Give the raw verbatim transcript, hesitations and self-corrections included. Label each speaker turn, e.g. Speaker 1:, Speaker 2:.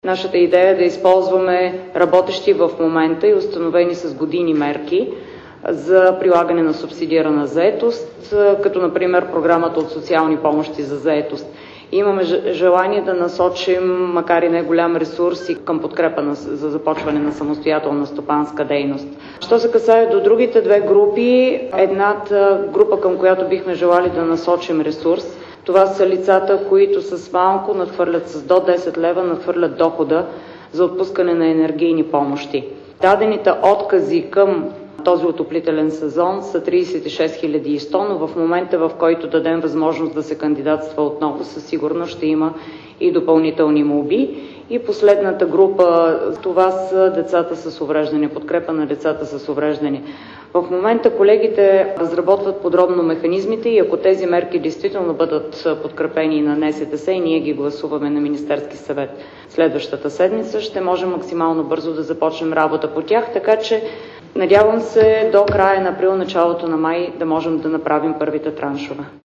Speaker 1: Нашата идея е да използваме работещи в момента и установени с години мерки за прилагане на субсидирана заетост, като например програмата от социални помощи за заетост. Имаме желание да насочим, макар и не голям ресурс, и към подкрепа на, за започване на самостоятелна стопанска дейност. Що се касае до другите две групи, едната група, към която бихме желали да насочим ресурс, това са лицата, които с малко надхвърлят, с до десет лева надхвърлят дохода за отпускане на енергийни помощи. Дадените откази към този отоплителен сезон са тридесет и шест хиляди и сто, но в момента, в който дадем възможност да се кандидатства отново, със сигурност ще има и допълнителни молби. И последната група, това са децата с увреждане, подкрепа на децата с увреждане. В момента колегите разработват подробно механизмите и ако тези мерки действително бъдат подкрепени на Н С Т С и ние ги гласуваме на Министерски съвет следващата седмица, ще можем максимално бързо да започнем работа по тях, така че надявам се до края на април, началото на май да можем да направим първите траншове.